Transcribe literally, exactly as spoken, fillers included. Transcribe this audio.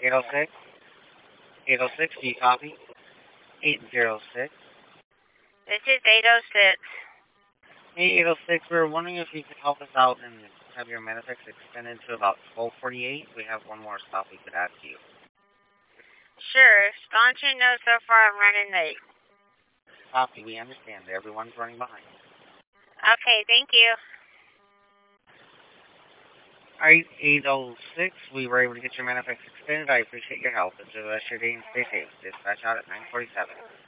eight oh six? eight oh six, do you copy? eight oh six. This is eight oh six. Hey, eight oh six, we were wondering if you could help us out and have your manifest extended to about twelve forty-eight. We have one more stop we could add to you. Sure. Sponsoring knows so far I'm running late. Copy, we understand. Everyone's running behind. Okay, thank you. Alright, eight oh six, we were able to get your manifest extended. I appreciate your help. Enjoy the rest of your day and stay safe. Dispatch out at nine forty-seven.